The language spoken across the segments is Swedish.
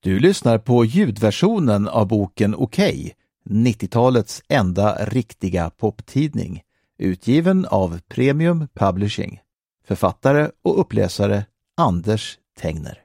Du lyssnar på ljudversionen av boken Okej, 90-talets enda riktiga poptidning, utgiven av Premium Publishing. Författare och uppläsare Anders Tengner.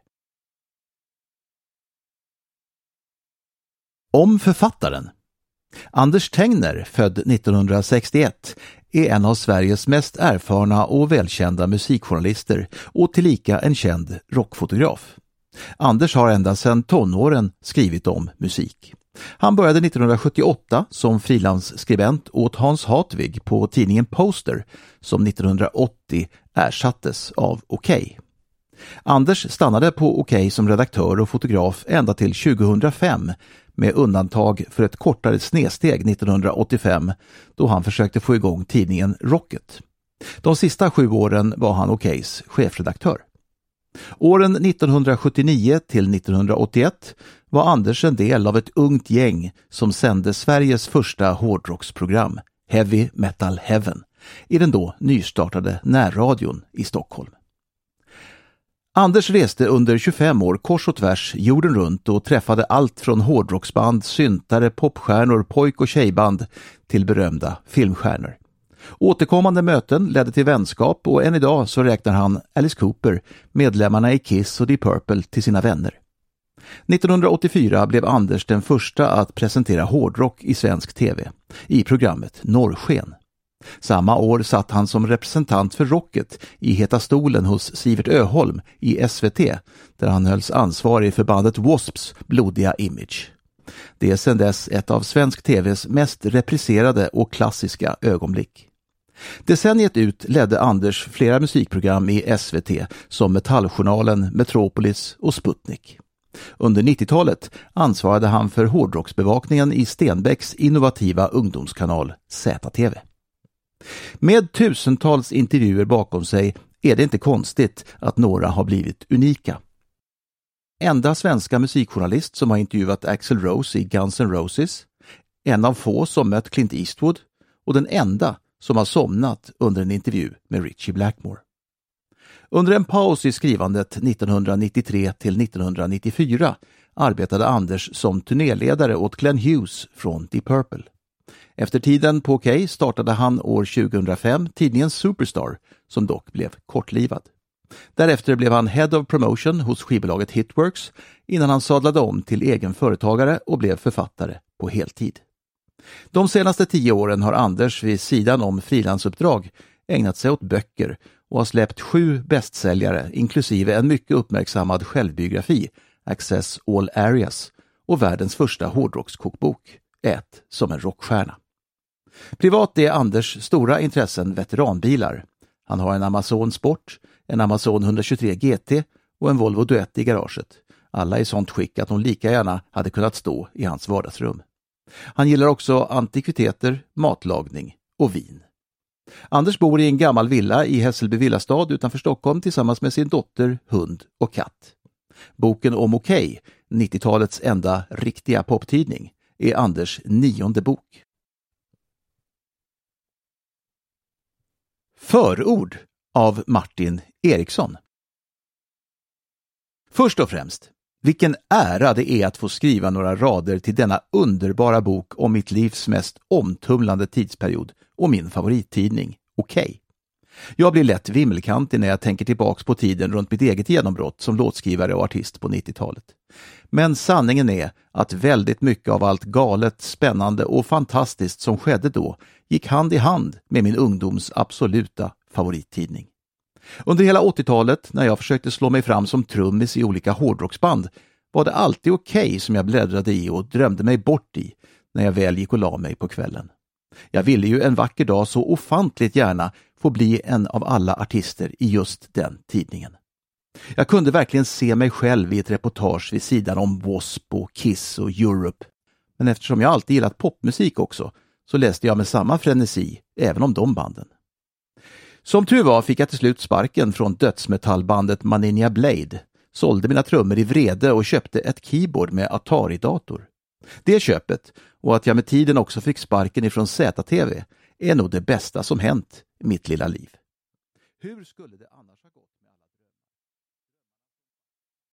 Om författaren. Anders Tengner, född 1961, är en av Sveriges mest erfarna och välkända musikjournalister och tillika en känd rockfotograf. Anders har ända sedan tonåren skrivit om musik. Han började 1978 som frilansskribent åt Hans Hartvig på tidningen Poster, som 1980 ersattes av Okej. Anders stannade på Okej som redaktör och fotograf ända till 2005, med undantag för ett kortare snedsteg 1985 då han försökte få igång tidningen Rocket. De sista 7 åren var han Okejs chefredaktör. Åren 1979 till 1981 var Anders en del av ett ungt gäng som sände Sveriges första hårdrocksprogram, Heavy Metal Heaven, i den då nystartade närradion i Stockholm. Anders reste under 25 år kors och tvärs jorden runt och träffade allt från hårdrocksband, syntare, popstjärnor, pojk- och tjejband till berömda filmstjärnor. Återkommande möten ledde till vänskap och än idag så räknar han Alice Cooper, medlemmarna i Kiss och Deep Purple till sina vänner. 1984 blev Anders den första att presentera hårdrock i svensk tv i programmet Norrsken. Samma år satt han som representant för Rocket i Heta stolen hos Sivert Öholm i SVT, där han hölls ansvarig för bandet Wasps blodiga image. Det är sedan dess ett av svensk tvs mest repriserade och klassiska ögonblick. Decenniet ut ledde Anders flera musikprogram i SVT som Metalljournalen, Metropolis och Sputnik. Under 90-talet ansvarade han för hårdrocksbevakningen i Stenbecks innovativa ungdomskanal ZTV. Med tusentals intervjuer bakom sig är det inte konstigt att några har blivit unika. Enda svenska musikjournalist som har intervjuat Axl Rose i Guns N' Roses, en av få som mött Clint Eastwood och den enda som har somnat under en intervju med Ritchie Blackmore. Under en paus i skrivandet 1993 till 1994 arbetade Anders som turnéledare åt Glenn Hughes från Deep Purple. Efter tiden på Okej startade han år 2005 tidningen Superstar, som dock blev kortlivad. Därefter blev han Head of Promotion hos skivbolaget Hitworks innan han sadlade om till egen företagare och blev författare på heltid. De senaste 10 åren har Anders vid sidan om frilansuppdrag ägnat sig åt böcker och har släppt 7 bästsäljare inklusive en mycket uppmärksammad självbiografi, Access All Areas, och världens första hårdrockskokbok, Ät som en rockstjärna. Privat är Anders stora intressen veteranbilar. Han har en Amazon Sport, en Amazon 123 GT och en Volvo Duett i garaget. Alla i sånt skick att de lika gärna hade kunnat stå i hans vardagsrum. Han gillar också antikviteter, matlagning och vin. Anders bor i en gammal villa i Hässelby villastad utanför Stockholm tillsammans med sin dotter, hund och katt. Boken om Okej, 90-talets enda riktiga poptidning, är Anders 9:e bok. Förord av Martin Eriksson. Först och främst, vilken ära det är att få skriva några rader till denna underbara bok om mitt livs mest omtumlande tidsperiod och min favorittidning, Okej. Jag blir lätt vimmelkantig när jag tänker tillbaks på tiden runt mitt eget genombrott som låtskrivare och artist på 90-talet. Men sanningen är att väldigt mycket av allt galet, spännande och fantastiskt som skedde då gick hand i hand med min ungdoms absoluta favorittidning. Under hela 80-talet, när jag försökte slå mig fram som trummis i olika hårdrocksband, var det alltid Okej som jag bläddrade i och drömde mig bort i när jag väl gick och la mig på kvällen. Jag ville ju en vacker dag så ofantligt gärna få bli en av alla artister i just den tidningen. Jag kunde verkligen se mig själv i ett reportage vid sidan om W.A.S.P. och Kiss och Europe. Men eftersom jag alltid gillat popmusik också, så läste jag med samma frenesi även om de banden. Som tur var fick jag till slut sparken från dödsmetallbandet Maninja Blade, sålde mina trummor i vrede och köpte ett keyboard med Atari-dator. Det köpet, och att jag med tiden också fick sparken ifrån ZTV, är nog det bästa som hänt i mitt lilla liv. Hur skulle det annars ha gått?